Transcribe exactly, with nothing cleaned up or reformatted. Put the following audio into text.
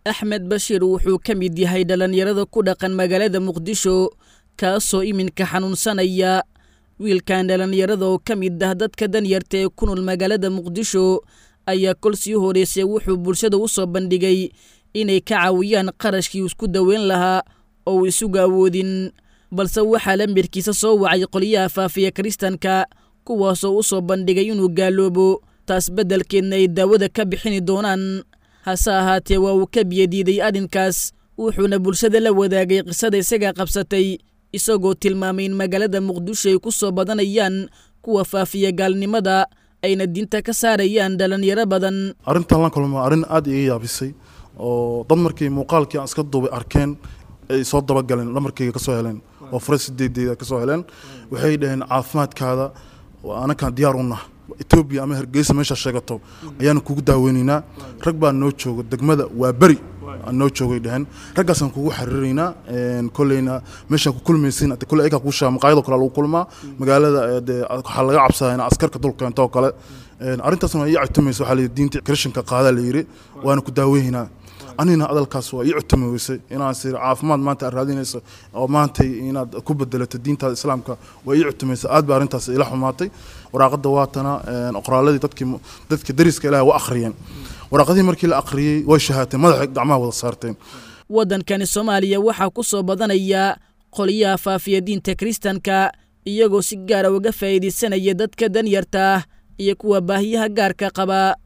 Axmed Bashiir wuxuu ka mid yahay dhalinyarada ku dhaqan magaalada Muqdisho kaasoo iminka xanuunsanaya. wiilkan dhalinyarada oo ka mid ah dadka danyarta ee ku nool magaalada Muqdisho ayaa kol sii horeysay wuxuu bulshada u soo bandhigay inay ka caawiyaan qarashkii isku daweyn lahaa oo isugu awoodin, balse waxaa lambarkiisa soo wacay qoliyaha faafiya Kristaanka kuwaasoo u soo bandhigay inuu gaaloobo, taas beddelkeedna ay daawada ka bixini doonaan. hase ahaatee waa uu ka biyadiiday arrinkaas, wuxuuna bulshada la wadaagay qisada isaga qabsatay, isagoo tilmaamay in magaalada Muqdisho ay ku soo badanayaan kuwa faafiya gaalnimada ayna diinta ka saarayaan dhalinyaro badan. arrintan la kulmo arrin aad iga yaabisay oo dad markii muuqaalkii aan iska duubay arkeen ay soo daba galeen lamarkayga ka soo heleen oo farasideedayda ka soo heleen waxay dhaheen caafimaadkaada anakan diyaar u nahay Ethiopia ama Hargeysa meesha sheegato ayaan kugu daaweynina. rag baa noo jooga degmada waa bari aan noo joogay dhahan raggaasaan kugu xariirina een kuleyna meesha ku kulmaysin ata kulay ka ku shaam qaayado kale lagu kulmaa magaalada waxa laga cabsadaa askarka dulka inta kale een arintaasna ay cutmayso waxa la diinta Christianka qaada la yiri waana ku daaweynina. anina adalkaas waa ii cutmaysay inaan sir caafimaad maanta raadinayso oo maanta inaad ku bedelato diinta islaamka waa ii cutmaysay aad baa arintaas ila xumaatay. waraaqada waatana een qoraaladii dadkii dadka dariska ilaahay waa akhriyeen waraaqadii markii la akhriyay way shahaatay madaxa gacmaha wada saarteen. wadankani Soomaaliya waxa ku soo badanaya qoliyaha faafiya diinta Kristaanka iyagoo si gaar ah uga faa'iideysanaya dadka danyarta iyo kuwa baahiyaha gaarka qaba.